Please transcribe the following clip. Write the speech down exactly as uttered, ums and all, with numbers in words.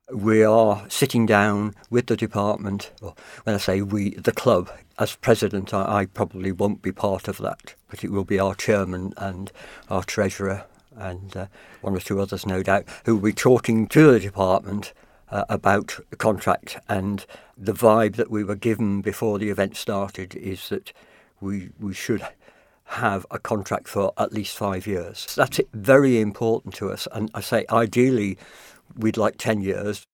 We are sitting down with the department. Well, when I say we, the club. As president, I, I probably won't be part of that, but it will be our chairman and our treasurer and uh, one or two others, no doubt, who will be talking to the department uh, about the contract. And the vibe that we were given before the event started is that we we should have a contract for at least five years. That's very important to us. And I say, ideally, we'd like ten years.